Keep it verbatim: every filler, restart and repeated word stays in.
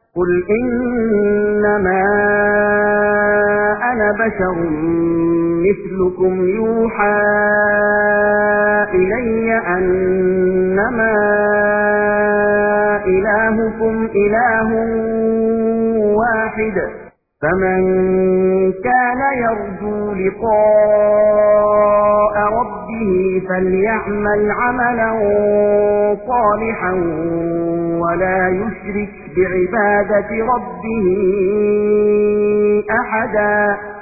قل إنما أنا بشر مثلكم يوحى إلي أنما إلهكم إله واحد فمن كان يرجو لقاء ربه فليعمل عملا صالحا ولا يشرك بعبادة ربه أحدا.